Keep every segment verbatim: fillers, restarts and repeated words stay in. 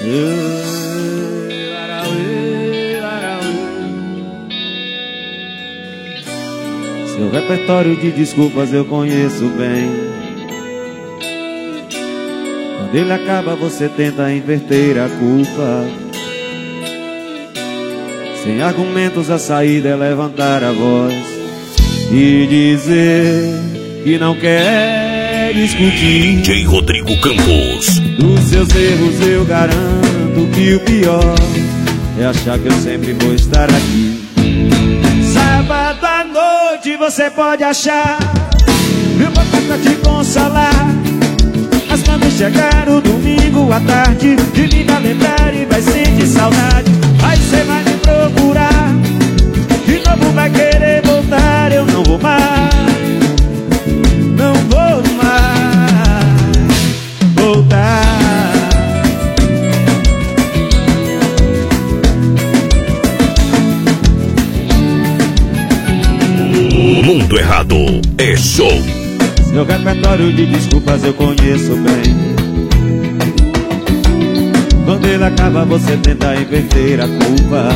Seu repertório de desculpas eu conheço bem. Quando ele acaba você tenta inverter a culpa. Sem argumentos a saída é levantar a voz e dizer que não quer discutir. D J Rodrigo Campos. Dos seus erros eu garanto que o pior é achar que eu sempre vou estar aqui. Sábado à noite você pode achar meu papai pra te consolar, mas quando chegar o domingo à tarde, de mim vai lembrar e vai sentir saudade. Aí você vai me procurar, de novo vai querer voltar. Eu não vou mais, não vou mais voltar. Mundo Errado é show. Seu repertório de desculpas eu conheço bem. Quando ele acaba você tenta inverter a culpa.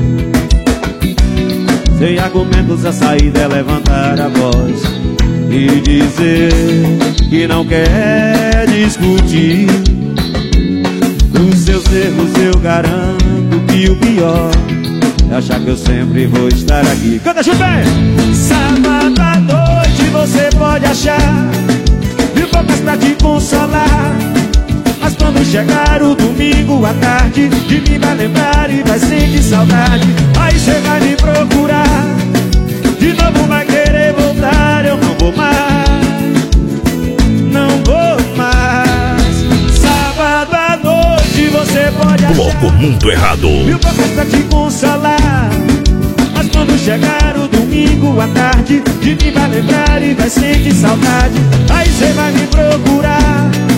Sem argumentos a saída é levantar a voz e dizer que não quer discutir. Dos seus erros eu garanto que o pior é achar que eu sempre vou estar aqui. Canta junto bem! Sábado à noite você pode achar mil bocas pra te consolar, mas quando chegar o domingo à tarde, de mim vai lembrar e vai sentir saudade. Aí você vai me procurar, de novo vai querer voltar. Eu não vou mais, não vou mais. Sábado à noite você pode achar Bloco Mundo Errado. mil bocas pra te consolar, mas quando chegar o domingo à tarde, de mim vai lembrar e vai sentir saudade. Aí você vai me procurar,